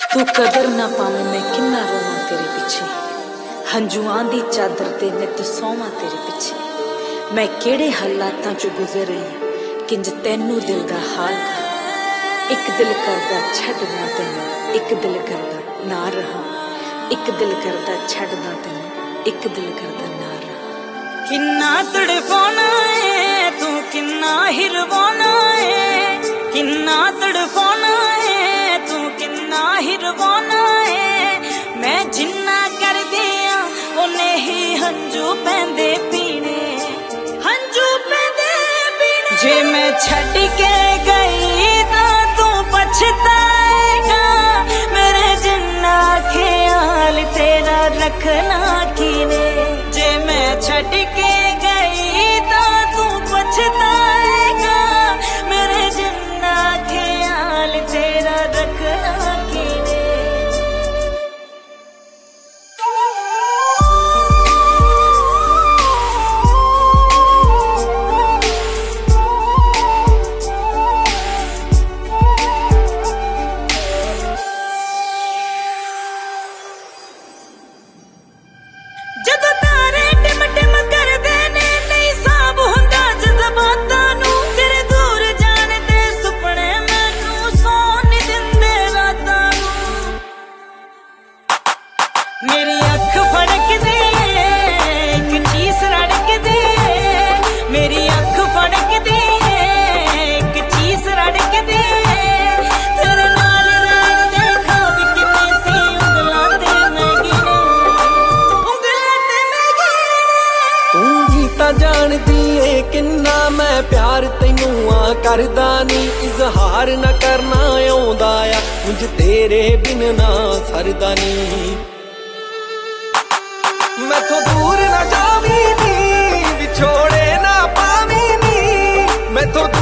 तू कदर ना पावे मैं किन्ना रोवां तेरे पिछे, हंजुआं दी चादर ते नित सोवां तेरे पिछे। मैं केड़े हालातां चो गुजर रही किंज तैनू दिल दा हाल दा। एक दिल करदा छड्डना तैनू, एक दिल करदा ना रहा। एक दिल करदा छड्डना तैनू, एक दिल करदा ना रहा। किन्ना तड़फाना है तू, किन्ना हिरवाना है, किन्ना तड़फाना है तू, किन्ना हिरवाना है। मैं जिन्ना कर दिया उन्हें ही हंजू पैंदे पीने, हंजू पैंदे पीने। जे मैं छड़ के गई तो तू पछताएगा, मेरे जिन्ना ख्याल तेरा रखना कीने। जे मैं छड़ के गई तो तू पछताएगा, मेरे जिन्ना ख्याल तेरा रखना कीने। जदों तारे टिम टिम करदे ने नहीं साब हुंदा जज़्बातां नूं, तेरे दूर जाण दे सुपने मैनूं सौण नहीं दिंदे रातां नूं। मेरी अख फड़कदी इक चीस रड़कदी, मेरी अख फड़कदी इक चीस रड़कदी। तेरे नाल रैण दे ख्वाब किन्ने सी उंगलां ते मैं गिने, उंगलां ते मैं गिने। तू भी तां जानदी ऐ किन्ना मैं प्यार तैनू करदा नी। इजहार ना करना आउंदा आ मुझ तेरे बिन ना सरदा नी। मैथों दूर ना जावी नी, विछोड़े ना पावी नी। मैथों